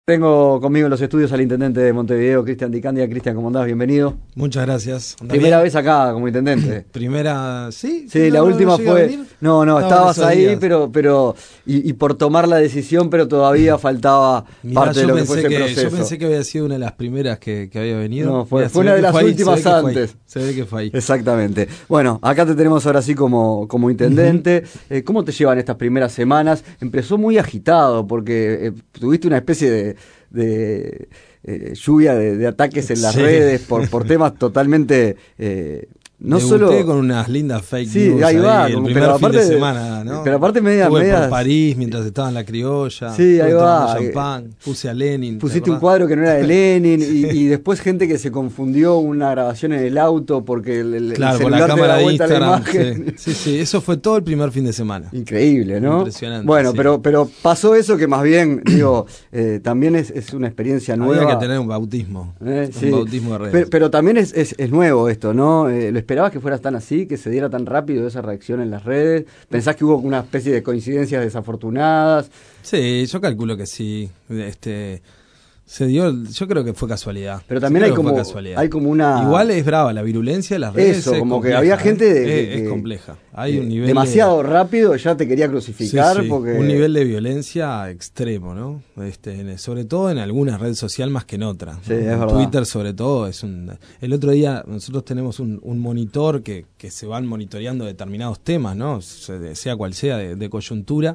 Tengo conmigo en los estudios al intendente de Montevideo, Cristian Di Candia. Cristian, ¿cómo andás? Bienvenido. Muchas gracias. Primera vez acá como intendente. Primera, sí. Sí, la última fue... No, estabas ahí, pero y por tomar la decisión, pero todavía faltaba parte de lo que fue ese proceso. Yo pensé que había sido una de las primeras que había venido. No, fue una de las últimas antes. Se ve que fue ahí. Exactamente. Bueno, acá te tenemos ahora sí como intendente. ¿Cómo te llevan estas primeras semanas? Empezó muy agitado porque tuviste una especie de lluvia de ataques en las redes por temas totalmente... no Debuté solo con unas lindas fake sí, news ahí va, el primer pero fin aparte de semana, ¿no? Pero aparte Estuve medias por París mientras estaba en la criolla. Sí, ahí va. Champán, puse a Lenin. Pusiste un cuadro que no era de Lenin y después gente que se confundió una grabación en el auto porque el claro, celular por la cámara te da de vuelta Instagram. la imagen. Sí, eso fue todo el primer fin de semana. Increíble, ¿no? Impresionante. Bueno, sí. pero pasó eso que más bien, digo, también es una experiencia nueva. Había que tener un bautismo. Sí. Un bautismo de redes. Pero también es nuevo esto, ¿no? ¿Lo esperabas que fuera tan así, que se diera tan rápido esa reacción en las redes? ¿Pensás que hubo una especie de coincidencias desafortunadas? Sí, yo calculo que sí. Se dio, yo creo que fue casualidad. Pero también hay como una... Igual es brava la virulencia de las redes. Eso, como compleja, que había gente es compleja. Hay un nivel demasiado rápido, ya te quería crucificar. Sí. Porque un nivel de violencia extremo, ¿no? Sobre todo en algunas redes sociales más que en otras. Sí, ¿no? es verdad. Twitter sobre todo es el otro día nosotros tenemos un monitor que se van monitoreando determinados temas, ¿no? Sea cual sea, de coyuntura.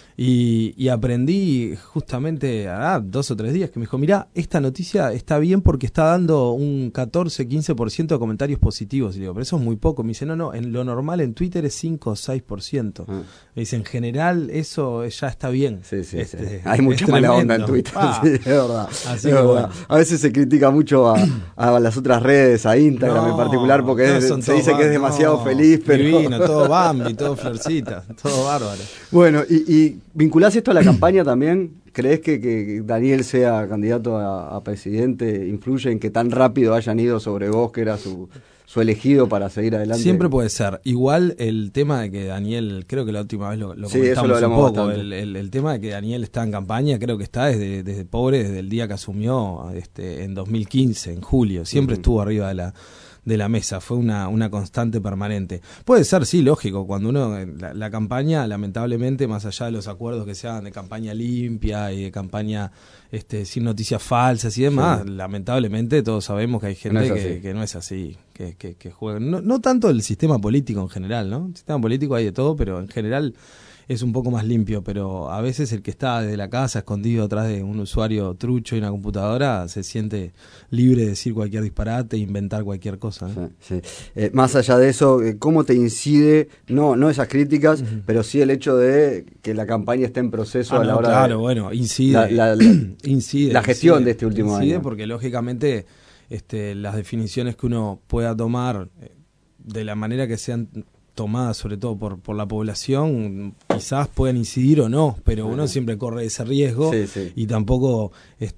Y aprendí justamente 2 o 3 días que me dijo, mirá, esta noticia está bien porque está dando un 14-15% de comentarios positivos. Y digo, pero eso es muy poco. Me dice, no, en lo normal en Twitter es 5 o 6%. Me dice, en general eso ya está bien. Sí. Hay mucha mala onda en Twitter, sí, es verdad. Así es que verdad. bueno. A veces se critica mucho a las otras redes, a Instagram en particular, porque se dice que es demasiado feliz. Pero... Divino, todo Bambi, todo florcita, todo bárbaro. Bueno, y ¿vinculás esto a la campaña también? ¿Crees que Daniel sea candidato a presidente? ¿Influye en que tan rápido hayan ido sobre vos, que era su elegido para seguir adelante? Siempre puede ser. Igual el tema de que Daniel, creo que la última vez lo sí, eso lo comentamos un poco, bastante. el tema de que Daniel está en campaña, creo que está desde desde el día que asumió en 2015, en julio. Siempre estuvo arriba de la mesa, fue una constante permanente. Puede ser, sí, lógico, cuando uno, la campaña, lamentablemente, más allá de los acuerdos que se hagan de campaña limpia y de campaña sin noticias falsas y demás, sí. Lamentablemente todos sabemos que hay gente que no es así, que juega. No tanto el sistema político en general, ¿no? El sistema político hay de todo, pero en general es un poco más limpio, pero a veces el que está desde la casa escondido atrás de un usuario trucho y una computadora se siente libre de decir cualquier disparate e inventar cualquier cosa, ¿eh? Sí. Más allá de eso, ¿cómo te incide, no esas críticas, pero sí el hecho de que la campaña esté en proceso a la hora claro, bueno, incide. Incide. La gestión de este último año. Incide porque lógicamente las definiciones que uno pueda tomar de la manera que sean tomadas sobre todo por la población, quizás puedan incidir o no, pero uno siempre corre ese riesgo y tampoco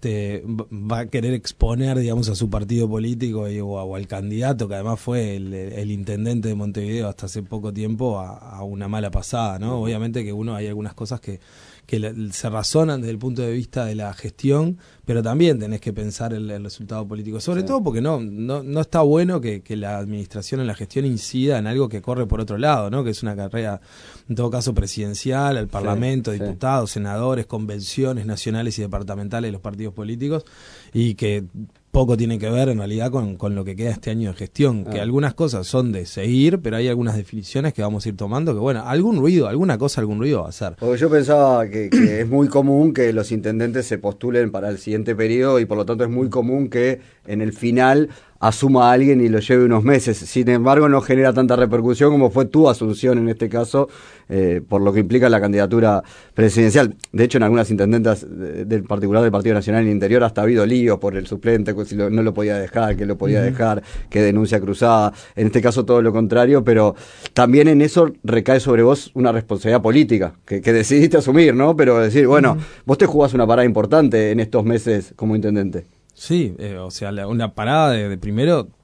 va a querer exponer, digamos, a su partido político o al candidato, que además fue el intendente de Montevideo hasta hace poco tiempo, a una mala pasada, ¿no? Obviamente que hay algunas cosas que se razonan desde el punto de vista de la gestión, pero también tenés que pensar el resultado político, sobre todo porque no está bueno que la administración en la gestión incida en algo que corre por otro lado, ¿no? Que es una carrera, en todo caso, presidencial, al Parlamento, diputados, senadores, convenciones nacionales y departamentales de los partidos políticos, y que poco tiene que ver en realidad con lo que queda este año de gestión, que algunas cosas son de seguir, pero hay algunas definiciones que vamos a ir tomando que, bueno, algún ruido va a hacer. Porque yo pensaba que es muy común que los intendentes se postulen para el siguiente periodo y por lo tanto es muy común que en el final asuma a alguien y lo lleve unos meses. Sin embargo, no genera tanta repercusión como fue tu asunción en este caso, por lo que implica la candidatura presidencial. De hecho, en algunas intendentas, del particular del Partido Nacional en el Interior, hasta ha habido líos por el suplente, si no lo podía dejar, que lo podía dejar, que denuncia cruzada. En este caso, todo lo contrario, pero también en eso recae sobre vos una responsabilidad política, que decidiste asumir, ¿no? Pero decir, bueno, vos te jugás una parada importante en estos meses como intendente. Sí, o sea, una parada de primero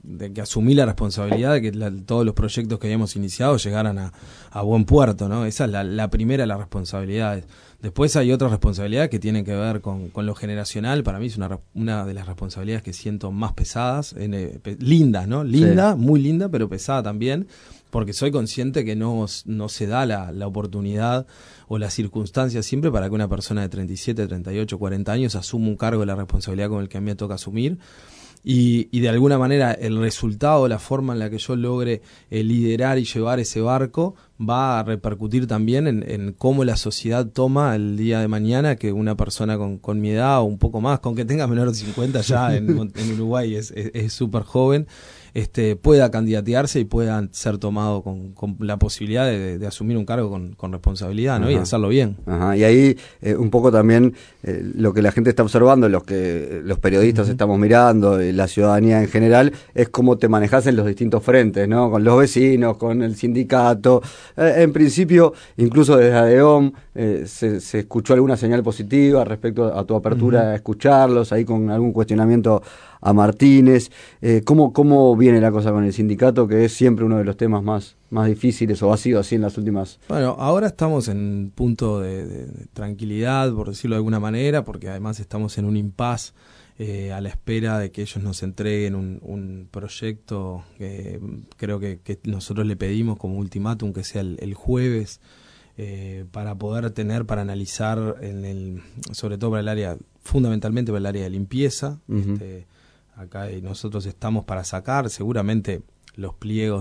que asumí la responsabilidad de que todos los proyectos que habíamos iniciado llegaran a buen puerto, ¿no? Esa es la primera de las responsabilidades. Después hay otras responsabilidades que tienen que ver con lo generacional. Para mí es una de las responsabilidades que siento más pesadas, linda, ¿no? Linda, sí, muy linda, pero pesada también, porque soy consciente que no se da la oportunidad o las circunstancias siempre para que una persona de 37, 38, 40 años asuma un cargo de la responsabilidad con el que a mí me toca asumir. Y de alguna manera el resultado, la forma en la que yo logre liderar y llevar ese barco va a repercutir también en cómo la sociedad toma el día de mañana que una persona con mi edad o un poco más, con que tenga menor de 50 ya en Uruguay es súper joven, pueda candidatearse y pueda ser tomado con la posibilidad de asumir un cargo con responsabilidad, ¿no? Y hacerlo bien. Y ahí un poco también lo que la gente está observando, los periodistas estamos mirando, la ciudadanía en general, es cómo te manejas en los distintos frentes, ¿no? Con los vecinos, con el sindicato. En principio, incluso desde ADEOM se escuchó alguna señal positiva respecto a tu apertura a escucharlos, ahí con algún cuestionamiento a Martínez. ¿Cómo viene la cosa con el sindicato, que es siempre uno de los temas más difíciles, o ha sido así en las últimas? Bueno, ahora estamos en un punto de tranquilidad, por decirlo de alguna manera, porque además estamos en un impasse a la espera de que ellos nos entreguen un proyecto que creo que nosotros le pedimos como ultimátum que sea el jueves, para poder para analizar sobre todo para el área, fundamentalmente para el área de limpieza. Acá nosotros estamos para sacar seguramente los pliegos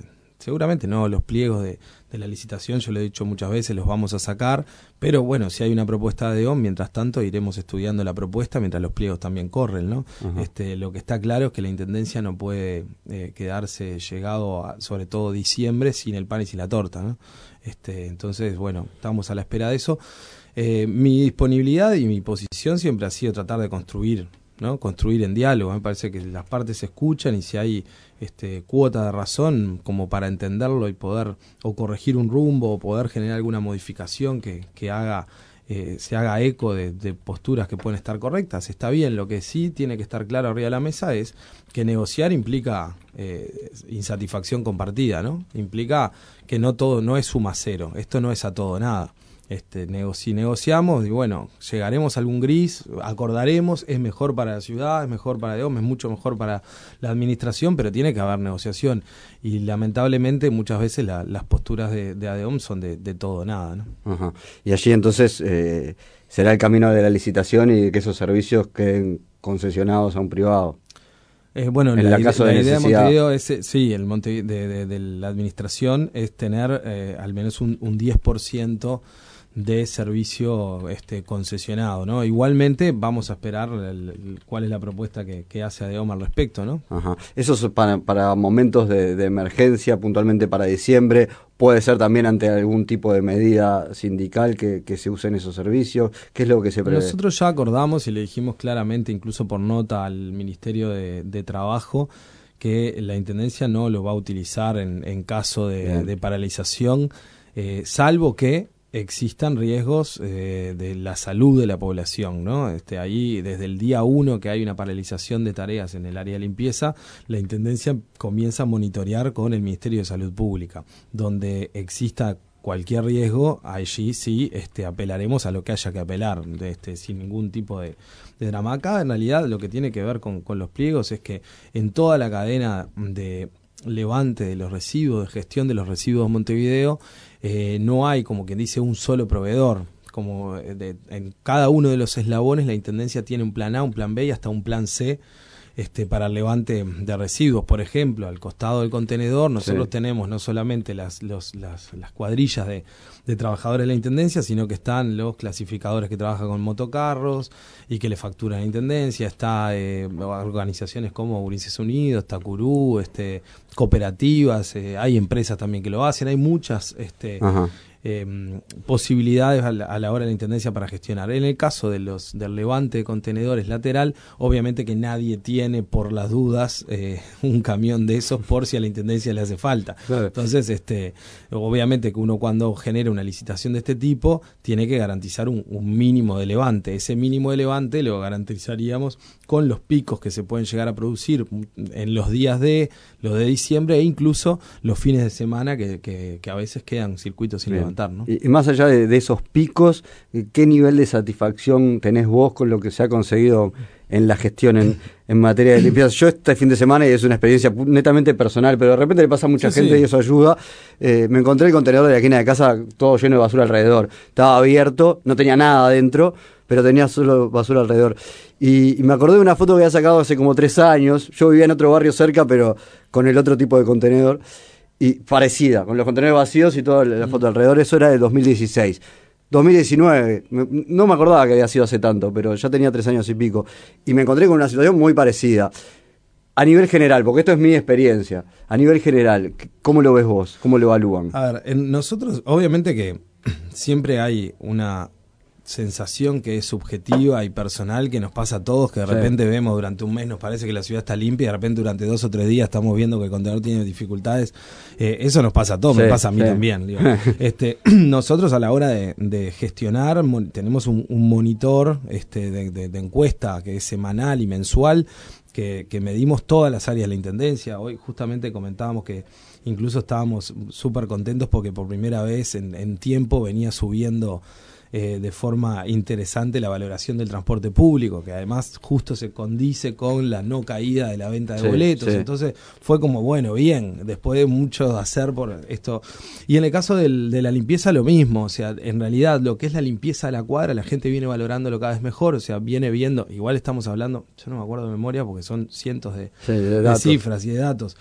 los pliegos de la licitación, yo lo he dicho muchas veces, los vamos a sacar, pero bueno, si hay una propuesta de ADEOM, mientras tanto iremos estudiando la propuesta mientras los pliegos también corren, ¿no? Lo que está claro es que la Intendencia no puede quedarse llegado sobre todo diciembre sin el pan y sin la torta, ¿no? Entonces, bueno, estamos a la espera de eso. Mi disponibilidad y mi posición siempre ha sido tratar de construir, ¿no? Construir en diálogo. Me parece que las partes se escuchan y si hay cuota de razón como para entenderlo y poder o corregir un rumbo o poder generar alguna modificación que se haga eco de posturas que pueden estar correctas, está bien. Lo que sí tiene que estar claro arriba de la mesa es que negociar implica insatisfacción compartida, ¿no? Implica que no es suma cero, esto no es a todo nada. Si negociamos, y bueno, llegaremos a algún gris, acordaremos, es mejor para la ciudad, es mejor para ADEOM, es mucho mejor para la administración, pero tiene que haber negociación. Y lamentablemente muchas veces las posturas de ADEOM son de todo o nada, ¿no? Y allí entonces será el camino de la licitación y de que esos servicios queden concesionados a un privado. Bueno, la idea de Montevideo es, sí, de la administración es tener al menos un 10% de servicio concesionado, ¿no? Igualmente vamos a esperar cuál es la propuesta que hace ADEOM al respecto, ¿no? Eso es para momentos de emergencia, puntualmente para diciembre. Puede ser también ante algún tipo de medida sindical que se usen esos servicios. ¿Qué es lo que se prevé? Nosotros ya acordamos y le dijimos claramente, incluso por nota al Ministerio de Trabajo, que la Intendencia no lo va a utilizar en caso de paralización, salvo que existan riesgos de la salud de la población, ¿no? Ahí, desde el día 1 que hay una paralización de tareas en el área de limpieza, la Intendencia comienza a monitorear con el Ministerio de Salud Pública. Donde exista cualquier riesgo, allí sí apelaremos a lo que haya que apelar, sin ningún tipo de drama. Acá, en realidad, lo que tiene que ver con los pliegos es que en toda la cadena de levante de los residuos, de gestión de los residuos de Montevideo, no hay, como quien dice, un solo proveedor. Como en cada uno de los eslabones la Intendencia tiene un plan A, un plan B y hasta un plan C para el levante de residuos. Por ejemplo, al costado del contenedor nosotros tenemos no solamente las cuadrillas de trabajadores de la Intendencia, sino que están los clasificadores que trabajan con motocarros y que le facturan a la Intendencia. Está organizaciones como Ulises Unidos, está Curú, cooperativas, hay empresas también que lo hacen, hay muchas posibilidades a la hora de la Intendencia para gestionar. En el caso del levante de contenedores lateral, obviamente que nadie tiene por las dudas un camión de esos por si a la Intendencia le hace falta. Claro. Entonces, obviamente que uno cuando genera una licitación de este tipo tiene que garantizar un mínimo de levante. Ese mínimo de levante lo garantizaríamos con los picos que se pueden llegar a producir en los días de diciembre e incluso los fines de semana que a veces quedan circuitos sin levantar, ¿no? Y más allá de esos picos, ¿qué nivel de satisfacción tenés vos con lo que se ha conseguido en la gestión en materia de limpieza? Yo este fin de semana, y es una experiencia netamente personal, pero de repente le pasa a mucha gente y eso ayuda, me encontré el contenedor de la esquina de casa todo lleno de basura alrededor. Estaba abierto, no tenía nada adentro, pero tenía solo basura alrededor. Y me acordé de una foto que había sacado hace como 3 años. Yo vivía en otro barrio cerca, pero con el otro tipo de contenedor. Y parecida, con los contenedores vacíos y toda la foto alrededor. Eso era de 2016. 2019, no me acordaba que había sido hace tanto, pero ya tenía 3 años y pico. Y me encontré con una situación muy parecida. A nivel general, porque esto es mi experiencia, a nivel general, ¿cómo lo ves vos? ¿Cómo lo evalúan? A ver, nosotros, obviamente que siempre hay una sensación que es subjetiva y personal que nos pasa a todos, que de repente vemos durante un mes, nos parece que la ciudad está limpia y de repente durante 2 o 3 días estamos viendo que el contenedor tiene dificultades. Eso nos pasa a todos, me pasa a mí también. Digo. Nosotros a la hora de gestionar tenemos un monitor de encuesta que es semanal y mensual, que medimos todas las áreas de la Intendencia. Hoy justamente comentábamos que incluso estábamos súper contentos porque por primera vez en tiempo venía subiendo de forma interesante la valoración del transporte público, que además justo se condice con la no caída de la venta de boletos. Entonces fue como, bueno, bien, después de mucho hacer por esto. Y en el caso de la limpieza lo mismo, o sea, en realidad lo que es la limpieza de la cuadra, la gente viene valorándolo cada vez mejor, o sea, viene viendo, igual estamos hablando, yo no me acuerdo de memoria porque son cientos de cifras y de datos.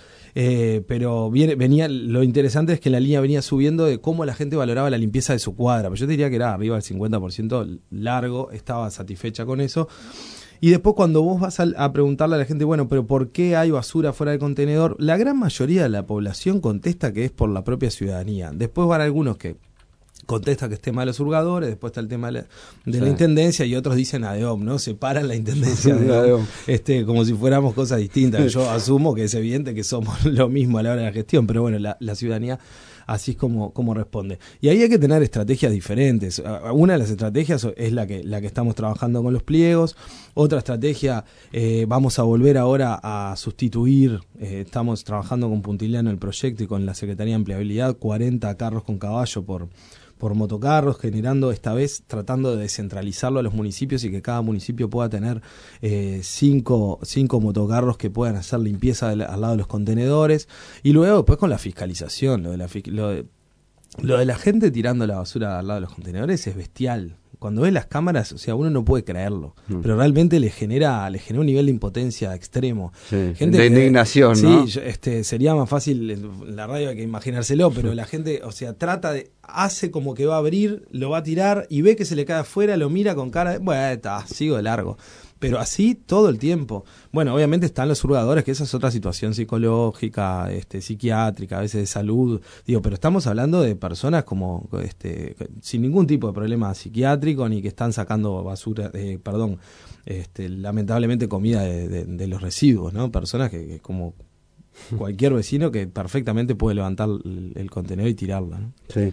Pero venía, lo interesante es que la línea venía subiendo de cómo la gente valoraba la limpieza de su cuadra. Pero yo te diría que era arriba del 50% largo, estaba satisfecha con eso. Y después cuando vos vas a preguntarle a la gente, bueno, pero ¿por qué hay basura fuera del contenedor? La gran mayoría de la población contesta que es por la propia ciudadanía. Después van algunos que contesta que es tema de los hurgadores, después está el tema de la Intendencia y otros dicen ADEOM, ¿no? Separan la Intendencia de ADEOM, como si fuéramos cosas distintas. Yo asumo que es evidente que somos lo mismo a la hora de la gestión, pero bueno, la ciudadanía así es como responde. Y ahí hay que tener estrategias diferentes. Una de las estrategias es la que estamos trabajando con los pliegos. Otra estrategia, vamos a volver ahora a sustituir, estamos trabajando con Puntiliano el proyecto y con la Secretaría de Empleabilidad, 40 carros con caballo por motocarros, generando esta vez, tratando de descentralizarlo a los municipios y que cada municipio pueda tener 5 motocarros que puedan hacer limpieza al lado de los contenedores. Y luego después con la fiscalización, lo de la gente tirando la basura al lado de los contenedores es bestial. Cuando ves las cámaras, o sea, uno no puede creerlo, pero realmente le genera un nivel de impotencia extremo. Gente de indignación, ¿no? Sí, sería más fácil en la radio que imaginárselo, pero la gente, o sea, hace como que va a abrir, lo va a tirar y ve que se le cae afuera, lo mira con cara de, bueno, sigo de largo. Pero así todo el tiempo. Bueno, obviamente están los hurgadores, que esa es otra situación psicológica, psiquiátrica, a veces de salud. Pero estamos hablando de personas como sin ningún tipo de problema psiquiátrico, ni que están sacando basura, lamentablemente comida de los residuos, ¿no? Personas que como cualquier vecino que perfectamente puede levantar el contenedor y tirarla, ¿no? Sí.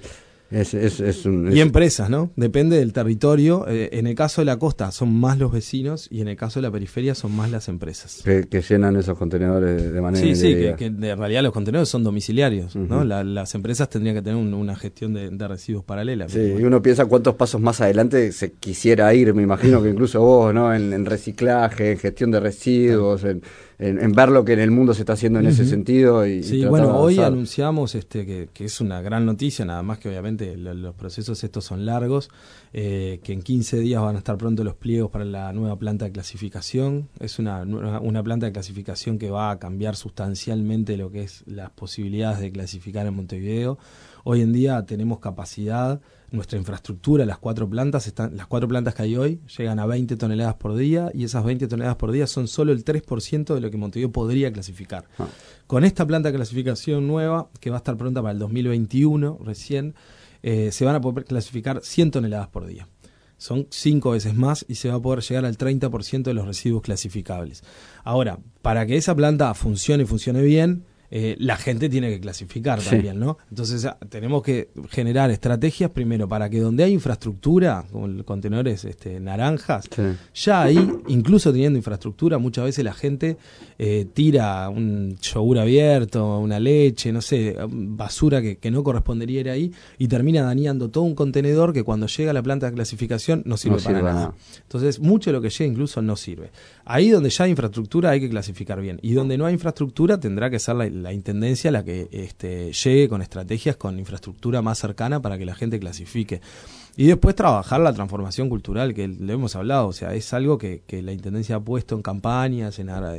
Y empresas, ¿no? Depende del territorio. En el caso de la costa son más los vecinos y en el caso de la periferia son más las empresas. Que llenan esos contenedores de manera indebida. Que en realidad los contenedores son domiciliarios, ¿no? Las empresas tendrían que tener una gestión de residuos paralela. Sí, y uno piensa cuántos pasos más adelante se quisiera ir, me imagino que incluso vos, ¿no? En reciclaje, en gestión de residuos, en ver lo que en el mundo se está haciendo en ese sentido. Sí, bueno, hoy anunciamos que es una gran noticia, nada más que obviamente los procesos estos son largos, que en 15 días van a estar pronto los pliegos para la nueva planta de clasificación. Es una planta de clasificación que va a cambiar sustancialmente lo que es las posibilidades de clasificar en Montevideo. Hoy en día tenemos capacidad, nuestra infraestructura, las 4 plantas que hay hoy llegan a 20 toneladas por día y esas 20 toneladas por día son solo el 3% de lo que Montevideo podría clasificar. Con esta planta de clasificación nueva, que va a estar pronta para el 2021 recién, se van a poder clasificar 100 toneladas por día. Son 5 veces más y se va a poder llegar al 30% de los residuos clasificables. Ahora, para que esa planta funcione y funcione bien, la gente tiene que clasificar también, ¿no? Entonces tenemos que generar estrategias primero para que donde hay infraestructura, como contenedores naranjas, ya ahí, incluso teniendo infraestructura, muchas veces la gente tira un yogur abierto, una leche, no sé, basura que no correspondería ir ahí y termina dañando todo un contenedor que cuando llega a la planta de clasificación no sirve para nada. Entonces, mucho de lo que llega incluso no sirve. Ahí donde ya hay infraestructura hay que clasificar bien. Y donde no hay infraestructura tendrá que ser la intendencia la que llegue con estrategias, con infraestructura más cercana para que la gente clasifique. Y después trabajar la transformación cultural, que lo hemos hablado, o sea, es algo que la intendencia ha puesto en campañas,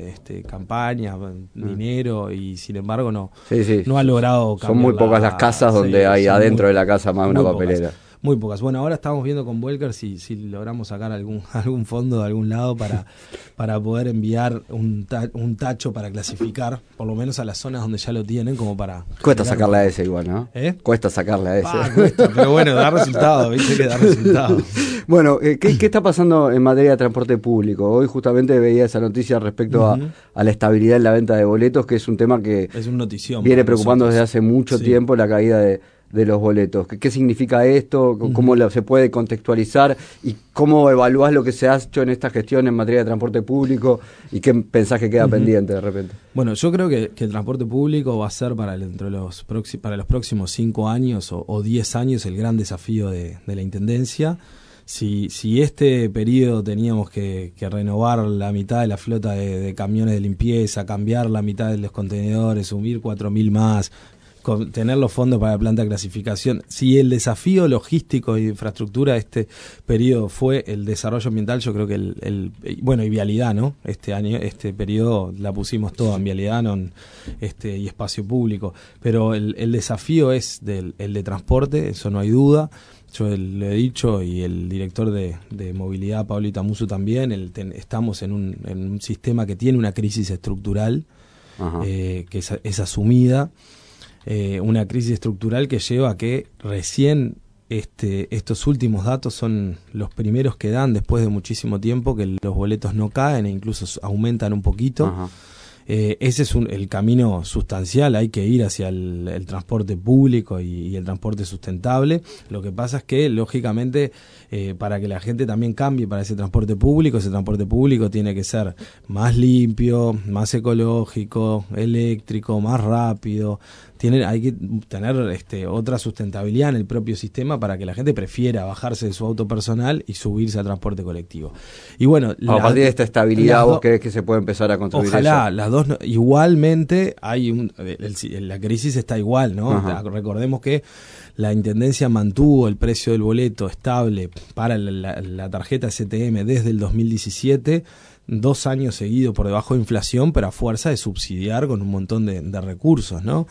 dinero, y sin embargo no ha logrado cambiar. Son muy pocas las casas donde hay adentro de la casa más de una papelera. Muy pocas. Bueno, ahora estamos viendo con Vuelker si logramos sacar algún fondo de algún lado para poder enviar un tacho para clasificar, por lo menos a las zonas donde ya lo tienen, como para... Cuesta sacarle a ese igual, ¿no? Cuesta sacarle a ese. Cuesta, pero bueno, da resultado, viste que da resultado. Bueno, ¿qué está pasando en materia de transporte público? Hoy justamente veía esa noticia respecto a la estabilidad en la venta de boletos, que es un tema que es un notición viene preocupando desde hace mucho tiempo, la caída de los boletos. ¿Qué significa esto? ¿Cómo se puede contextualizar? ¿Y cómo evaluás lo que se ha hecho en esta gestión en materia de transporte público? ¿Y qué pensás que queda pendiente de repente? Bueno, yo creo que el transporte público va a ser para los próximos 5 años o 10 años el gran desafío de la Intendencia. Si este periodo teníamos que renovar la mitad de la flota de camiones de limpieza, cambiar la mitad de los contenedores, subir 4.000 más, tener los fondos para la planta de clasificación. Si el desafío logístico y de infraestructura de este periodo fue el desarrollo ambiental, yo creo que y vialidad, ¿no? Este periodo la pusimos toda en vialidad y espacio público. Pero el desafío es el de transporte, eso no hay duda. Yo lo he dicho, y el director de movilidad, Pablo Itamuso, también. Estamos en un sistema que tiene una crisis estructural, que es asumida. Una crisis estructural que lleva a que recién estos últimos datos son los primeros que dan después de muchísimo tiempo, que los boletos no caen e incluso aumentan un poquito. Ese es el camino sustancial. Hay que ir hacia el transporte público y el transporte sustentable. Lo que pasa es que, lógicamente, para que la gente también cambie para ese transporte público tiene que ser más limpio, más ecológico, eléctrico, más rápido. Hay que tener otra sustentabilidad en el propio sistema para que la gente prefiera bajarse de su auto personal y subirse al transporte colectivo. Y bueno, a partir de esta estabilidad, ¿vos crees que se puede empezar a construir ojalá, eso? Las dos igualmente la crisis está igual, ¿no? Recordemos que la Intendencia mantuvo el precio del boleto estable para la tarjeta STM desde el 2017, 2 años seguidos por debajo de inflación, pero a fuerza de subsidiar con un montón de recursos, ¿no?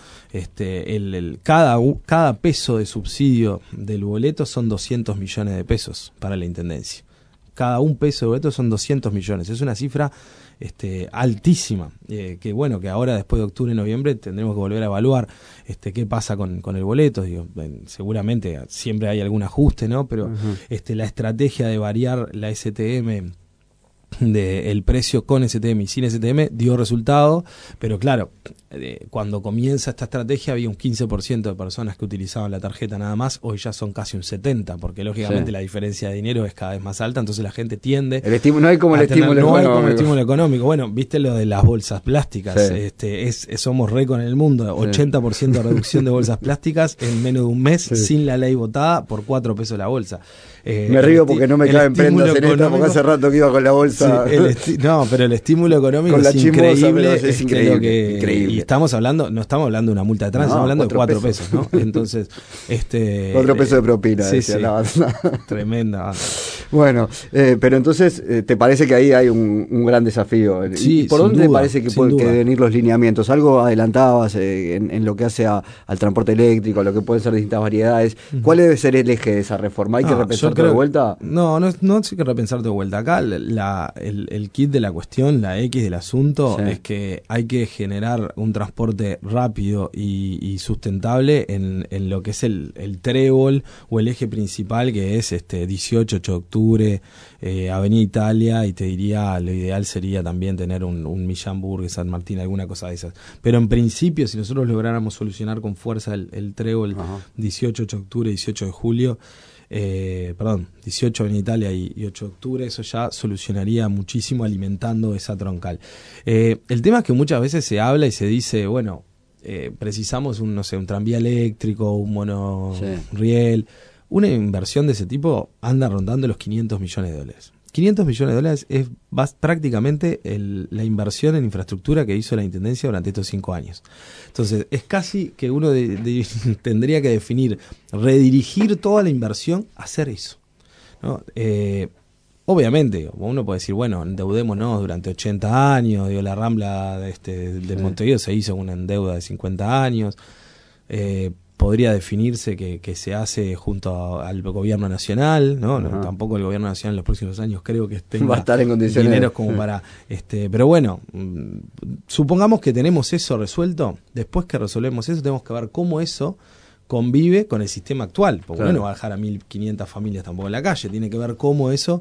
Cada peso de subsidio del boleto son 200 millones de pesos para la Intendencia. Cada un peso de boleto son 200 millones. Es una cifra altísima, que ahora después de octubre y noviembre tendremos que volver a evaluar qué pasa con el boleto. Seguramente siempre hay algún ajuste, ¿no? Pero la estrategia de variar la STM, el precio con STM y sin STM, dio resultado, pero claro, cuando comienza esta estrategia había un 15% de personas que utilizaban la tarjeta nada más. Hoy ya son casi un 70%, porque lógicamente la diferencia de dinero es cada vez más alta, entonces la gente tiende... No hay como el estímulo económico. Bueno, viste lo de las bolsas plásticas, somos récord en el mundo, 80% de reducción de bolsas plásticas en menos de un mes, sin la ley votada, por 4 pesos la bolsa. Me río porque no me caben prendas en esta, porque hace rato que iba con la bolsa. Pero el estímulo económico con es increíble. Es increíble. Y no estamos hablando de una multa de tránsito, estamos hablando de 4 pesos, ¿no? Entonces, 4 pesos de propina, decía. Tremenda. Bueno, pero entonces, ¿te parece que ahí hay un gran desafío? Sí, ¿Por dónde te parece que pueden venir los lineamientos? Algo adelantabas en lo que hace al transporte eléctrico, a lo que pueden ser distintas variedades. ¿Cuál debe ser el eje de esa reforma? ¿Hay que repensar de vuelta? No hay que repensar de vuelta. Acá el kit de la cuestión, la X del asunto, Sí. es que hay que generar un transporte rápido y sustentable en lo que es el trébol o el eje principal, que es 18, 8 de octubre, Avenida Italia, y te diría, lo ideal sería también tener un Millán Burgues, San Martín, alguna cosa de esas. Pero en principio, si nosotros lográramos solucionar con fuerza el trébol, Ajá. 18, 8 de octubre, 18 de julio, 18 Avenida Italia y 8 de octubre, eso ya solucionaría muchísimo alimentando esa troncal. El tema es que muchas veces se habla y se dice, bueno, precisamos un tranvía eléctrico, un monorriel. Una inversión de ese tipo anda rondando los $500 millones. $500 millones es prácticamente la inversión en infraestructura que hizo la Intendencia durante estos 5 años. Entonces, es casi que uno tendría que definir, redirigir toda la inversión a hacer eso, ¿no? Obviamente, uno puede decir, bueno, endeudémonos durante 80 años, digo, la Rambla de Montevideo se hizo con una deuda de 50 años, podría definirse que se hace junto al gobierno nacional, ¿no? Tampoco el gobierno nacional en los próximos años creo que tenga va a estar en condiciones dineros como para pero bueno, supongamos que tenemos eso resuelto. Después que resolvemos eso, tenemos que ver cómo eso convive con el sistema actual, porque uno no va a dejar a 1.500 familias tampoco en la calle, tiene que ver cómo eso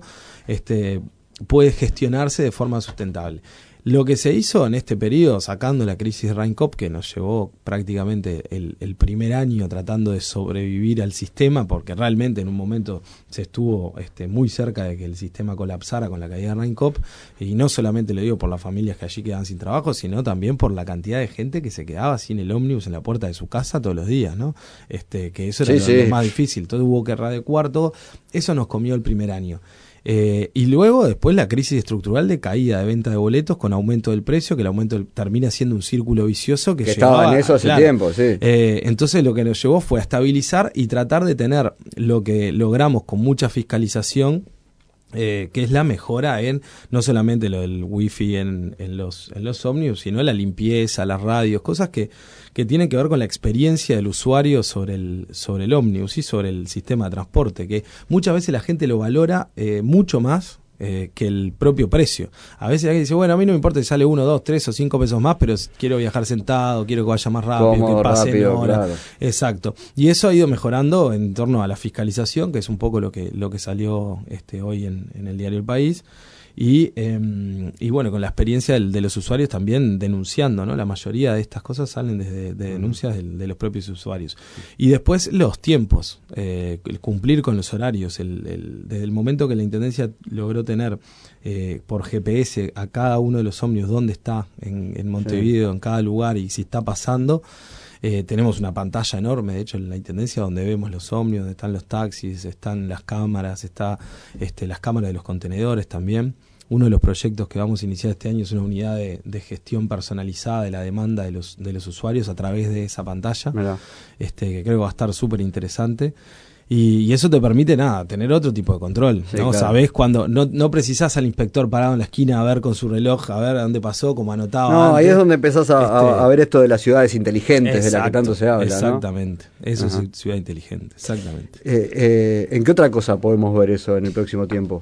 puede gestionarse de forma sustentable. Lo que se hizo en este periodo, sacando la crisis Raincop, que nos llevó prácticamente el primer año tratando de sobrevivir al sistema, porque realmente en un momento se estuvo muy cerca de que el sistema colapsara con la caída de Raincop, y no solamente lo digo por las familias que allí quedaban sin trabajo, sino también por la cantidad de gente que se quedaba sin el ómnibus en la puerta de su casa todos los días, ¿no? Que eso era lo más difícil. Entonces hubo que readecuar todo. Eso nos comió el primer año. Y luego después la crisis estructural de caída de venta de boletos con aumento del precio, que el aumento termina siendo un círculo vicioso que estaba en eso hace tiempo, sí. Entonces lo que nos llevó fue a estabilizar y tratar de tener lo que logramos con mucha fiscalización, que es la mejora en no solamente lo del wifi en los ómnibus, sino la limpieza, las radios, cosas que tienen que ver con la experiencia del usuario sobre el ómnibus y sobre el sistema de transporte, que muchas veces la gente lo valora mucho más que el propio precio. A veces alguien dice, bueno, a mí no me importa si sale 1, 2, 3 o 5 pesos más, pero quiero viajar sentado, quiero que vaya más rápido, cómodo, que pase en hora. Claro. Exacto. Y eso ha ido mejorando en torno a la fiscalización, que es un poco lo que salió hoy en el diario El País. Y bueno, con la experiencia de los usuarios también denunciando, ¿no? La mayoría de estas cosas salen de denuncias de los propios usuarios. Y después los tiempos, el cumplir con los horarios, desde el momento que la Intendencia logró tener por GPS a cada uno de los ómnibus dónde está en Montevideo, en cada lugar, y si está pasando. Tenemos una pantalla enorme, de hecho, en la Intendencia, donde vemos los ómnibus, donde están los taxis, están las cámaras, está las cámaras de los contenedores también. Uno de los proyectos que vamos a iniciar este año es una unidad de gestión personalizada de la demanda de los usuarios a través de esa pantalla, que creo que va a estar súper interesante. Y eso te permite, tener otro tipo de control, sí, ¿no? Claro. Sabés cuando no precisás al inspector parado en la esquina a ver con su reloj, a ver a dónde pasó, como anotaba antes. Ahí es donde empezás a ver esto de las ciudades inteligentes, de la que tanto se habla, exactamente, ¿no? Eso es ciudad inteligente, exactamente. ¿En qué otra cosa podemos ver eso en el próximo tiempo?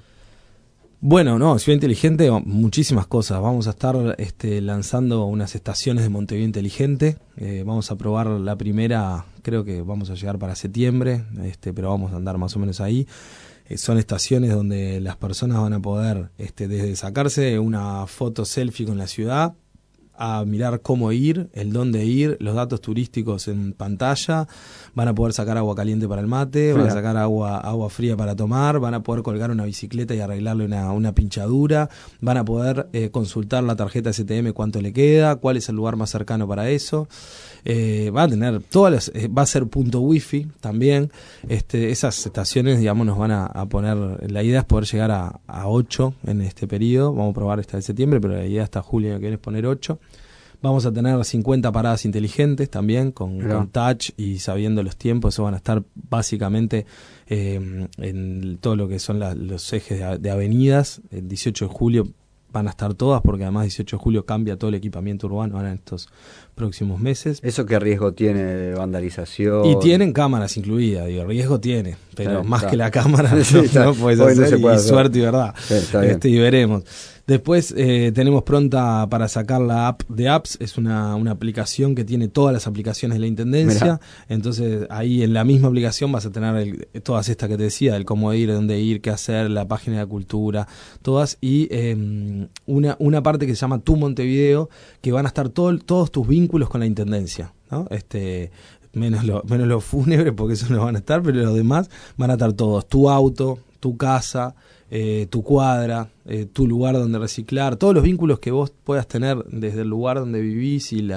Bueno, ciudad inteligente, muchísimas cosas. Vamos a estar lanzando unas estaciones de Montevideo inteligente. Vamos a probar la primera, creo que vamos a llegar para septiembre, pero vamos a andar más o menos ahí. Son estaciones donde las personas van a poder desde sacarse una foto selfie con la ciudad, a mirar cómo ir, el dónde ir, los datos turísticos en pantalla, van a poder sacar agua caliente para el mate, van a sacar agua fría para tomar, van a poder colgar una bicicleta y arreglarle una pinchadura, van a poder consultar la tarjeta STM cuánto le queda, cuál es el lugar más cercano para eso. Va a tener va a ser punto wifi también. Esas estaciones, digamos, nos van a poner, la idea es poder llegar a 8 en este periodo. Vamos a probar esta de septiembre, pero la idea hasta julio que viene es poner 8. Vamos a tener 50 paradas inteligentes también con touch y sabiendo los tiempos. Eso van a estar básicamente en todo lo que son los ejes de avenidas. El 18 de julio van a estar todas, porque además 18 de julio cambia todo el equipamiento urbano ahora en estos próximos meses. ¿Eso qué riesgo tiene de vandalización? Y tienen cámaras incluidas, digo, riesgo tiene, pero más que la cámara sí, no puedes hacer, no se puede hacer. Suerte y verdad. Sí, y veremos. Después tenemos pronta para sacar la app de apps, es una aplicación que tiene todas las aplicaciones de la Intendencia. Mirá. Entonces ahí en la misma aplicación vas a tener todas estas que te decía, el cómo ir, dónde ir, qué hacer, la página de la cultura, todas, y una parte que se llama Tu Montevideo, que van a estar todos tus vínculos con la Intendencia, ¿no? Menos lo fúnebre, porque eso no van a estar, pero los demás van a estar todos, tu auto, tu casa, tu cuadra, tu lugar donde reciclar, todos los vínculos que vos puedas tener desde el lugar donde vivís y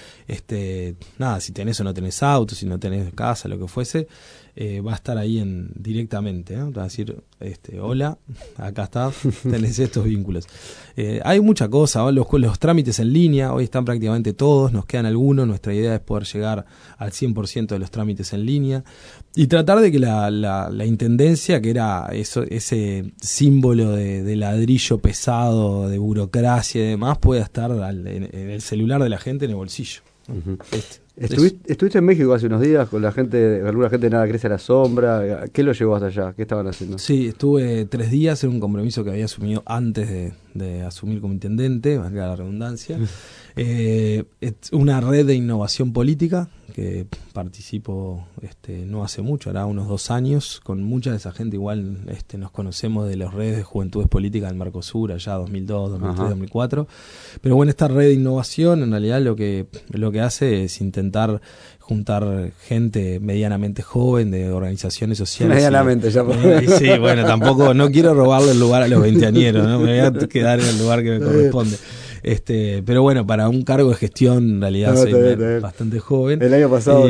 si tenés o no tenés auto, si no tenés casa, lo que fuese, va a estar ahí directamente, ¿no? Te va a decir, hola, acá está, tenés estos vínculos. Hay mucha cosa, los trámites en línea, hoy están prácticamente todos, nos quedan algunos, nuestra idea es poder llegar al 100% de los trámites en línea y tratar de que la Intendencia, que era ese símbolo de ladrillo pesado, de burocracia y demás, pueda estar en el celular de la gente, en el bolsillo. Uh-huh. ¿Estuviste en México hace unos días con alguna gente de Nada Crece a la Sombra? ¿Qué lo llevó hasta allá? ¿Qué estaban haciendo? Sí, estuve 3 días en un compromiso que había asumido antes de asumir como intendente, valga la redundancia. Es una red de innovación política que participo no hace mucho, hará unos 2 años, con mucha de esa gente igual nos conocemos de las redes de Juventudes Políticas del Mercosur, allá 2002, 2003, Ajá. 2004. Pero bueno, esta red de innovación en realidad lo que hace es intentar juntar gente medianamente joven de organizaciones sociales. Medianamente, sí, bueno, tampoco, no quiero robarle el lugar a los veinteañeros, ¿no? Me voy a quedar en el lugar que me corresponde. Pero bueno, para un cargo de gestión en realidad soy bastante joven. El año pasado,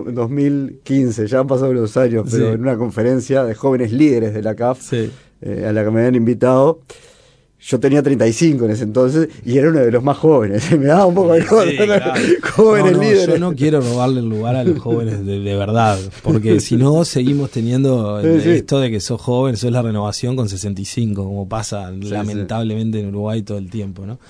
2015, ya han pasado unos años, pero sí, en una conferencia de jóvenes líderes de la CAF, sí, a la que me habían invitado, yo tenía 35 en ese entonces y era uno de los más jóvenes. Me daba un poco de cosa, claro. Jóvenes líderes. Yo no quiero robarle el lugar a los jóvenes de verdad, porque si no seguimos teniendo esto de que sos joven, sos la renovación con 65, como pasa lamentablemente en Uruguay todo el tiempo, ¿no?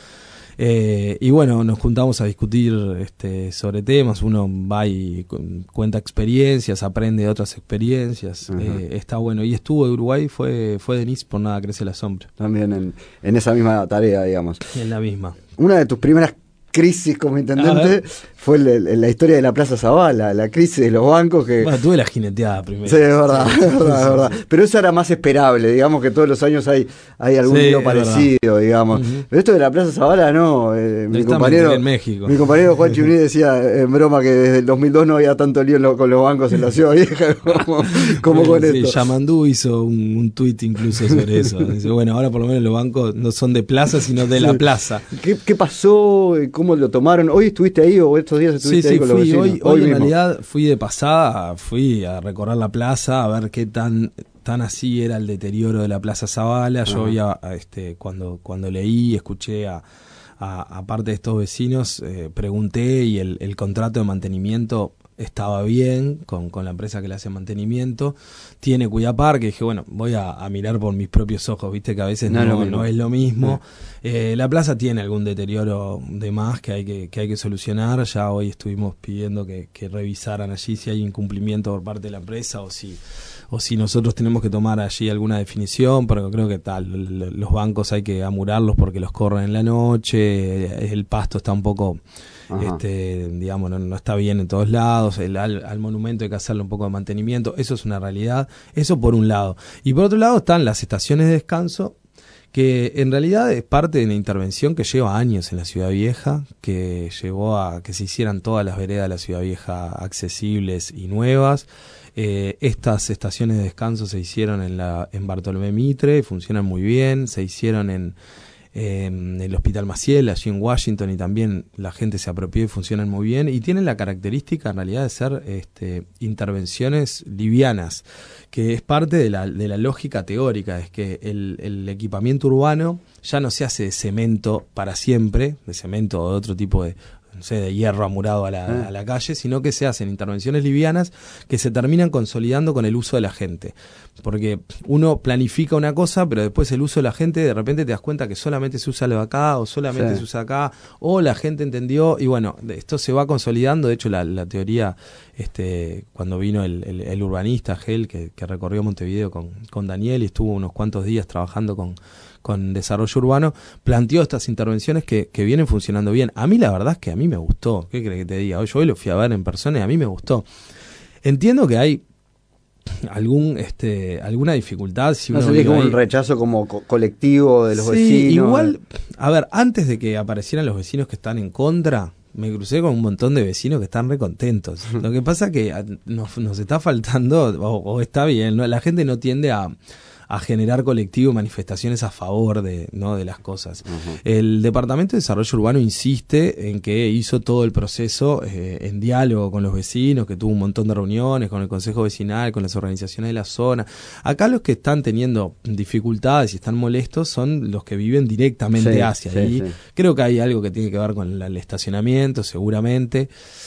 Y bueno, nos juntamos a discutir sobre temas, uno va y cuenta experiencias, aprende de otras experiencias, está bueno. Y estuvo de Uruguay, fue Denise por Nada Crece la Sombra. También en esa misma tarea, digamos. En la misma. Una de tus primeras crisis como intendente fue la historia de la Plaza Zavala, la crisis de los bancos que... Bueno, tuve la jineteada primero. Sí, es verdad, es verdad. Pero eso era más esperable, digamos que todos los años hay algún lío parecido, digamos. Pero esto de la Plaza Zavala no, mi compañero Juan Chiuní decía en broma que desde el 2002 no había tanto lío con los bancos en la ciudad vieja como con esto. Yamandú hizo un tuit incluso sobre eso. Dice, bueno, ahora por lo menos los bancos no son de plaza, sino de la plaza. ¿Qué pasó? ¿Cómo lo tomaron? ¿Hoy estuviste ahí o estos días estuviste ahí con los vecinos? Hoy en realidad fui de pasada, fui a recorrer la plaza, a ver qué tan así era el deterioro de la Plaza Zavala. Yo había, cuando leí, escuché a parte de estos vecinos, pregunté y el contrato de mantenimiento estaba bien con la empresa que le hace mantenimiento, tiene Cuyapar, que dije, bueno, voy a mirar por mis propios ojos, viste que a veces no es lo mismo. La plaza tiene algún deterioro de más que hay que solucionar. Ya hoy estuvimos pidiendo que revisaran allí si hay incumplimiento por parte de la empresa o si nosotros tenemos que tomar allí alguna definición, pero creo que los bancos hay que amurarlos porque los corren en la noche, el pasto está un poco... digamos, no está bien en todos lados, al monumento hay que hacerle un poco de mantenimiento, eso es una realidad, eso por un lado. Y por otro lado están las estaciones de descanso, que en realidad es parte de una intervención que lleva años en la Ciudad Vieja, que llevó a que se hicieran todas las veredas de la Ciudad Vieja accesibles y nuevas. Estas estaciones de descanso se hicieron en Bartolomé Mitre, funcionan muy bien, se hicieron en el Hospital Maciel, allí en Washington, y también la gente se apropió y funcionan muy bien, y tienen la característica en realidad de ser intervenciones livianas, que es parte de la lógica teórica, es que el equipamiento urbano ya no se hace de cemento para siempre, de cemento o de otro tipo no sé, de hierro amurado a la calle, sino que se hacen intervenciones livianas que se terminan consolidando con el uso de la gente. Porque uno planifica una cosa, pero después el uso de la gente, de repente te das cuenta que solamente se usa lo de acá, o solamente se usa acá, o la gente entendió, y bueno, esto se va consolidando. De hecho, la teoría, cuando vino el urbanista Gel, que recorrió Montevideo con Daniel y estuvo unos cuantos días trabajando con desarrollo urbano, planteó estas intervenciones que vienen funcionando bien. A mí la verdad es que a mí me gustó. ¿Qué crees que te diga? Yo hoy lo fui a ver en persona y a mí me gustó. Entiendo que hay alguna dificultad. Si uno sería como un rechazo como colectivo de los vecinos. Igual, a ver, antes de que aparecieran los vecinos que están en contra, me crucé con un montón de vecinos que están recontentos. Lo que pasa que nos está faltando, o está bien, ¿no? La gente no tiende a generar colectivo, manifestaciones a favor de las cosas. El Departamento de Desarrollo Urbano insiste en que hizo todo el proceso en diálogo con los vecinos, que tuvo un montón de reuniones con el Consejo Vecinal, con las organizaciones de la zona. Acá los que están teniendo dificultades y están molestos son los que viven directamente hacia ahí. Sí. Creo que hay algo que tiene que ver con el estacionamiento, seguramente.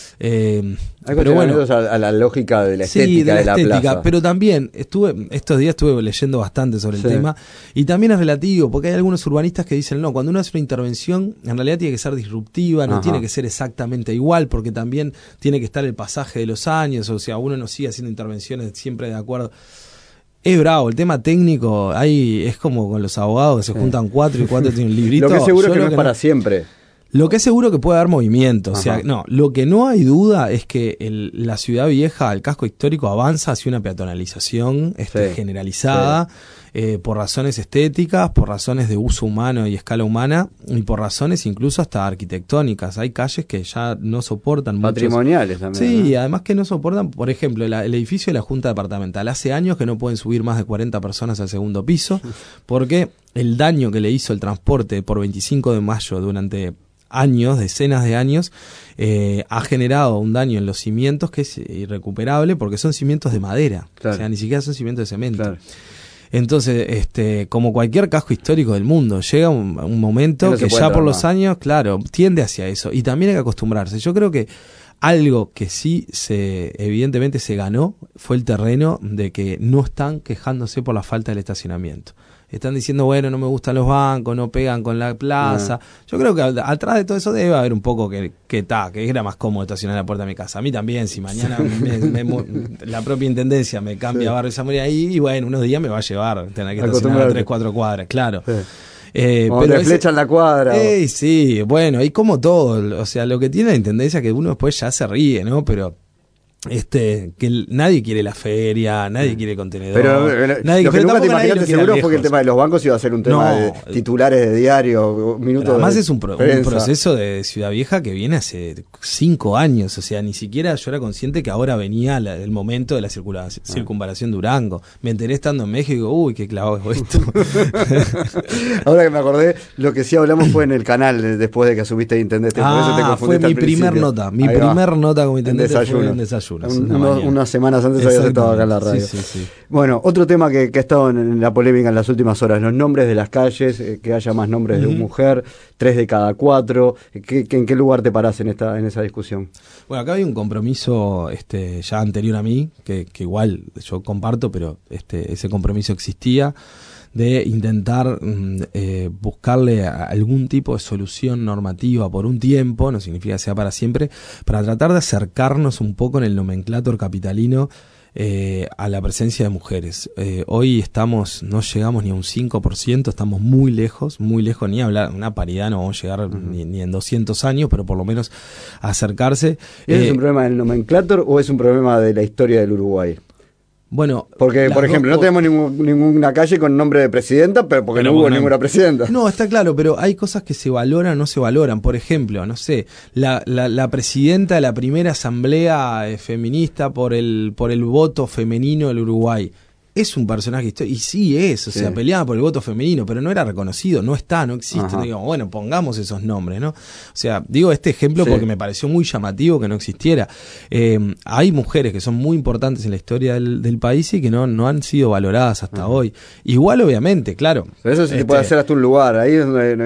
Pero bueno, a la lógica de la estética, de la plaza. Pero también estos días estuve leyendo bastante sobre el tema, y también es relativo, porque hay algunos urbanistas que dicen, no, cuando uno hace una intervención, en realidad tiene que ser disruptiva, no tiene que ser exactamente igual, porque también tiene que estar el pasaje de los años, o sea, uno no sigue haciendo intervenciones siempre de acuerdo. Es bravo, el tema técnico, ahí es como con los abogados que se juntan 4 y 4 tienen un librito. Lo que seguro que no es para siempre. Lo que es seguro que puede haber movimiento, o sea, lo que no hay duda es que la ciudad vieja, el casco histórico, avanza hacia una peatonalización generalizada, por razones estéticas, por razones de uso humano y escala humana, y por razones incluso hasta arquitectónicas. Hay calles que ya no soportan patrimoniales también. Sí, y además que no soportan, por ejemplo, el edificio de la Junta Departamental. Hace años que no pueden subir más de 40 personas al segundo piso, porque el daño que le hizo el transporte por 25 de mayo durante años, decenas de años, ha generado un daño en los cimientos que es irrecuperable, porque son cimientos de madera, o sea, ni siquiera son cimientos de cemento. Entonces, como cualquier casco histórico del mundo, llega un momento que ya por los años, tiende hacia eso, y también hay que acostumbrarse. Yo creo que algo que sí evidentemente se ganó fue el terreno de que no están quejándose por la falta del estacionamiento. Están diciendo, bueno, no me gustan los bancos, no pegan con la plaza. Yo creo que atrás de todo eso debe haber un poco que era más cómodo estacionar a la puerta de mi casa. A mí también, si mañana la propia intendencia me cambia a Barrio Zamora ahí, y bueno, unos días me va a llevar tener que estacionar a 3, 4 cuadras, claro. Pero te flechan la cuadra. Sí, bueno, y como todo, o sea, lo que tiene la intendencia es que uno después ya se ríe, ¿no? Pero que nadie quiere la feria, nadie quiere contenedor. Pero lo que nunca te imaginaste seguro fue que el tema de los bancos iba a ser un tema de titulares de diario, minutos. Además es un proceso de Ciudad Vieja que viene hace 5 años, o sea, ni siquiera yo era consciente que ahora venía el momento de la circunvalación Durango. Me enteré estando en México y digo, uy, qué clavado es esto. Ahora que me acordé, lo que sí hablamos fue en el canal después de que asumiste de intendente. Por eso te confundiste fue mi primer nota. Mi primer nota como intendente fue en desayuno. Unas semanas antes habías estado acá en la radio. Sí. Bueno, otro tema que ha estado en la polémica en las últimas horas, los nombres de las calles, que haya más nombres de mujer, 3 de cada 4. ¿En qué lugar te parás en esa discusión? Bueno, acá hay un compromiso ya anterior a mí, que igual yo comparto, pero ese compromiso existía, de intentar buscarle algún tipo de solución normativa por un tiempo, no significa que sea para siempre, para tratar de acercarnos un poco en el nomenclátor capitalino a la presencia de mujeres. Hoy no llegamos ni a un 5%, estamos muy lejos, ni hablar, una paridad no vamos a llegar ni en 200 años, pero por lo menos acercarse. ¿Es un problema del nomenclátor o es un problema de la historia del Uruguay? Bueno, porque, por ejemplo, no tenemos ninguna calle con nombre de presidenta, pero porque no hubo ninguna presidenta. No, está claro, pero hay cosas que se valoran o no se valoran. Por ejemplo, no sé, la presidenta de la primera asamblea feminista por el voto femenino del Uruguay. Es un personaje histórico, y sí es, o sea, peleaba por el voto femenino, pero no era reconocido, no existe. Digamos, bueno, pongamos esos nombres, ¿no? O sea, digo este ejemplo porque me pareció muy llamativo que no existiera. Hay mujeres que son muy importantes en la historia del país y que no han sido valoradas hasta hoy. Igual, obviamente, claro. Pero eso se puede hacer hasta un lugar, ahí es donde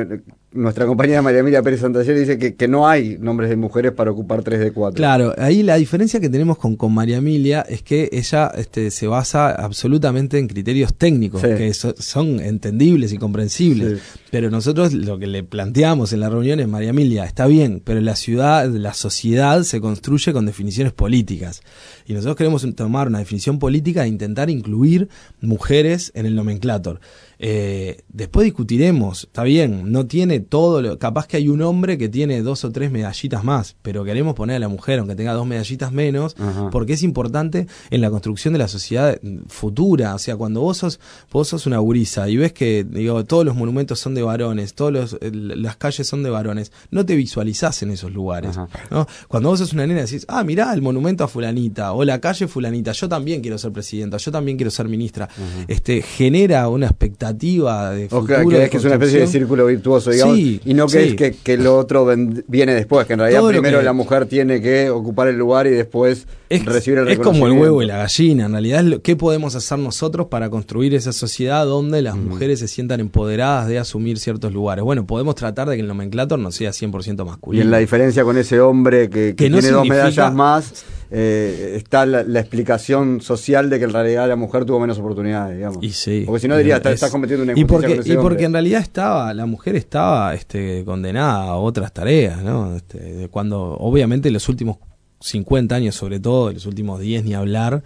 nuestra compañera María Emilia Pérez Santander dice que no hay nombres de mujeres para ocupar 3 de 4. Claro, ahí la diferencia que tenemos con María Emilia es que ella se basa absolutamente en criterios técnicos, sí, que son entendibles y comprensibles. Sí. Pero nosotros lo que le planteamos en la reunión es, María Emilia, está bien, pero la sociedad se construye con definiciones políticas. Y nosotros queremos tomar una definición política e intentar incluir mujeres en el nomenclátor. Después discutiremos, está bien, no tiene todo, capaz que hay un hombre que tiene 2 o 3 medallitas más, pero queremos poner a la mujer, aunque tenga 2 medallitas menos, porque es importante en la construcción de la sociedad futura. O sea, cuando vos sos una gurisa y ves que, digo, todos los monumentos son de varones, las calles son de varones, no te visualizás en esos lugares, ¿no? Cuando vos sos una nena decís, mirá el monumento a fulanita, o la calle fulanita, yo también quiero ser presidenta, yo también quiero ser ministra. Genera una expectativa de futuro. O que es una especie de círculo virtuoso, digamos, sí, y no que sí, es que lo otro viene después, que en realidad todo primero la mujer tiene que ocupar el lugar y después recibir el reconocimiento. Es como el huevo y la gallina, en realidad ¿qué podemos hacer nosotros para construir esa sociedad donde las mujeres se sientan empoderadas de asumir ciertos lugares? Bueno, podemos tratar de que el nomenclátor no sea 100% masculino. Y en la diferencia con ese hombre que no tiene 2 medallas más, está la explicación social de que en realidad la mujer tuvo menos oportunidades, digamos. Y sí, porque si no diría, estás cometiendo una injusticia. Y porque en realidad la mujer estaba condenada a otras tareas, ¿no? Cuando obviamente los últimos 50 años, sobre todo, los últimos 10 ni hablar,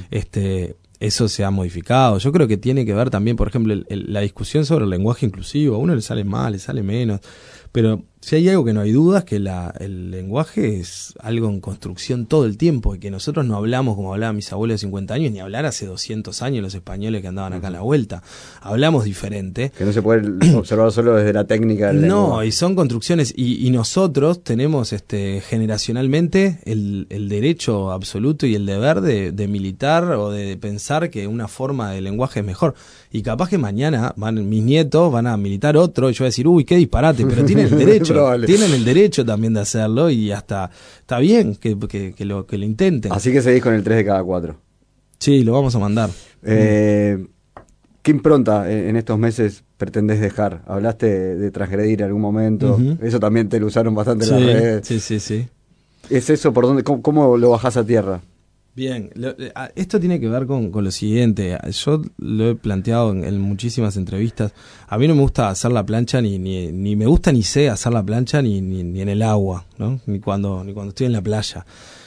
eso se ha modificado. Yo creo que tiene que ver también, por ejemplo, la discusión sobre el lenguaje inclusivo. A uno le sale más, le sale menos, pero si hay algo que no hay duda es que el lenguaje es algo en construcción todo el tiempo, y que nosotros no hablamos como hablaban mis abuelos de 50 años, ni hablar hace 200 años los españoles que andaban acá a la vuelta. Hablamos diferente. Que no se puede observar solo desde la técnica del lenguaje. No, y son construcciones, y nosotros tenemos generacionalmente el derecho absoluto y el deber de militar o de pensar que una forma de lenguaje es mejor. Y capaz que mañana mis nietos van a militar otro, y yo voy a decir, uy, qué disparate, pero tienen el derecho. Tienen el derecho también de hacerlo, y hasta está bien que lo intenten. Así que seguís con el 3 de cada 4. Sí, lo vamos a mandar. ¿Qué impronta en estos meses pretendés dejar? ¿Hablaste de transgredir en algún momento? Eso también te lo usaron bastante en las redes. Sí. ¿Es eso por dónde? ¿Cómo lo bajás a tierra? Bien, esto tiene que ver con lo siguiente. Yo lo he planteado en muchísimas entrevistas. A mí no me gusta hacer la plancha, ni me gusta ni sé hacer la plancha ni en el agua, ¿no? Ni cuando estoy en la playa.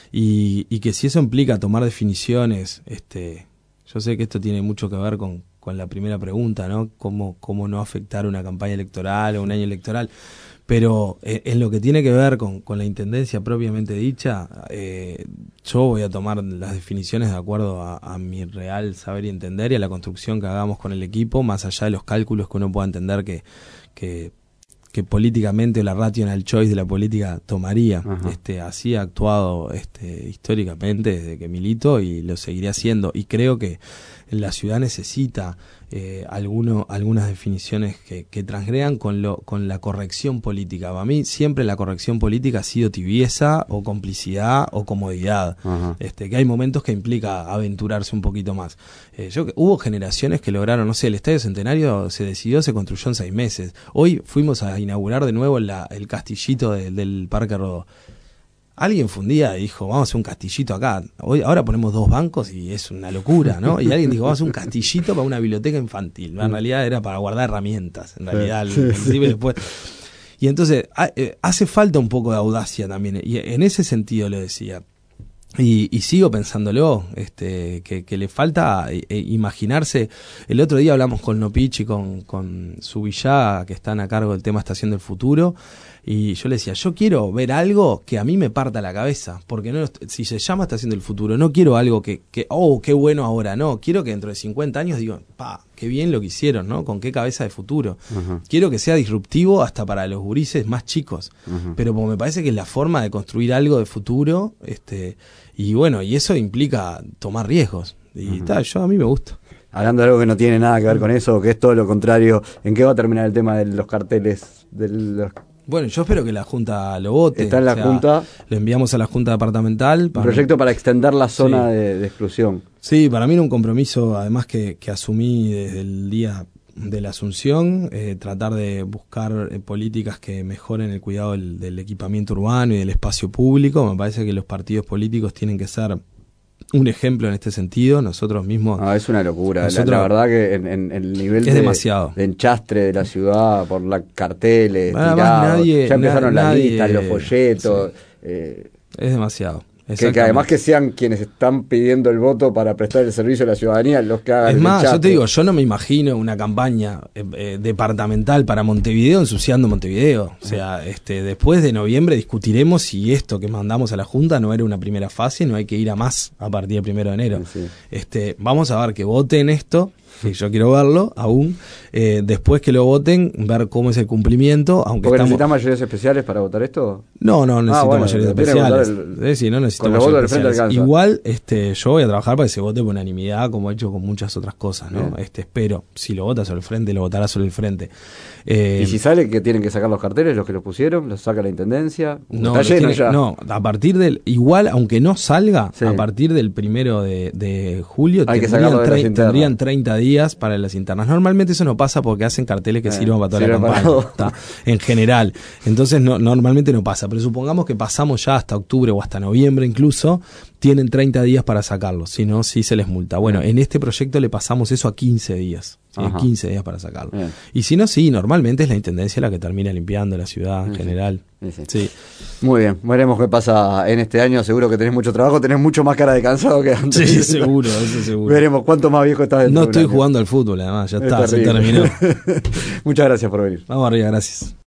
Y que si eso implica tomar definiciones, yo sé que esto tiene mucho que ver con la primera pregunta, ¿no? Cómo no afectar una campaña electoral o un año electoral. Pero en lo que tiene que ver con la intendencia propiamente dicha, yo voy a tomar las definiciones de acuerdo a mi real saber y entender, y a la construcción que hagamos con el equipo, más allá de los cálculos que uno pueda entender que políticamente, o la rational choice de la política tomaría. Así ha actuado históricamente desde que milito, y lo seguiré haciendo, y creo que la ciudad necesita algunas definiciones que transgredan con la corrección política. Para mí siempre la corrección política ha sido tibieza o complicidad o comodidad, que hay momentos que implica aventurarse un poquito más. Hubo generaciones que lograron, no sé, el Estadio Centenario se construyó en 6 meses. Hoy fuimos a inaugurar de nuevo el castillito del Parque Rodó. Alguien fue un día y dijo, vamos a hacer un castillito acá. Ahora ponemos 2 bancos y es una locura, ¿no? Y alguien dijo, vamos a hacer un castillito para una biblioteca infantil. En realidad era para guardar herramientas. En realidad, después. Y entonces hace falta un poco de audacia también. Y en ese sentido le decía. Y sigo pensándolo, que le falta imaginarse. El otro día hablamos con Nopich y con Subillaga, que están a cargo del tema Estación del Futuro, y yo le decía, yo quiero ver algo que a mí me parta la cabeza, porque no, si se llama Estación del Futuro, no quiero algo que qué bueno ahora, no, quiero que dentro de 50 años digo, qué bien lo que hicieron, ¿no? Con qué cabeza de futuro. Quiero que sea disruptivo hasta para los gurises más chicos, pero como me parece que es la forma de construir algo de futuro, y bueno, y eso implica tomar riesgos, y a mí me gusta. Hablando de algo que no tiene nada que ver con eso, que es todo lo contrario, ¿en qué va a terminar el tema de los carteles? Bueno, yo espero que la Junta lo vote. ¿Está en la Junta? Lo enviamos a la Junta Departamental. Un proyecto para extender la zona de exclusión. Sí, para mí era un compromiso, además que asumí desde el día de la Asunción, tratar de buscar políticas que mejoren el cuidado del equipamiento urbano y del espacio público. Me parece que los partidos políticos tienen que ser un ejemplo en este sentido. Nosotros mismos... Es una locura. La verdad que en el nivel de enchastre de la ciudad por la carteles tirados, ya empezaron las listas, los folletos. Sí. Es demasiado. Que además que sean quienes están pidiendo el voto para prestar el servicio a la ciudadanía los que hagan. Es más, yo te digo, yo no me imagino una campaña departamental para Montevideo ensuciando Montevideo. O sea, después de noviembre discutiremos si esto que mandamos a la Junta no era una primera fase, no hay que ir a más a partir del 1 de enero. Sí. Vamos a ver que voten esto, que yo quiero verlo aún, después que lo voten, ver cómo es el cumplimiento. Aunque ¿necesitas mayorías especiales para votar esto? No necesito mayorías especiales. No necesito mayorías especiales. Igual yo voy a trabajar para que se vote por unanimidad, como he hecho con muchas otras cosas, ¿no? Espero, si lo votas sobre el frente, lo votarás sobre el frente. ¿Y si sale que tienen que sacar los carteles, los que los pusieron, los saca la intendencia? No, está lleno ya. No, a partir igual, aunque no salga, a partir del 1 de julio tendrían 30 días para las internas. Normalmente eso no pasa porque hacen carteles que sirvan para toda la campaña, en general. Entonces normalmente no pasa, pero supongamos que pasamos ya hasta octubre o hasta noviembre incluso, tienen 30 días para sacarlos, si no, sí se les multa. Bueno, en este proyecto le pasamos eso a 15 días. 15 días para sacarlo. Bien. Y si no, sí, normalmente es la intendencia la que termina limpiando la ciudad en general. Sí. Muy bien, veremos qué pasa en este año. Seguro que tenés mucho trabajo, tenés mucho más cara de cansado que antes. Sí, seguro, eso seguro. Veremos cuánto más viejo estás dentro. No estoy jugando al fútbol, además, ya está, se terminó. Muchas gracias por venir. Vamos arriba, gracias.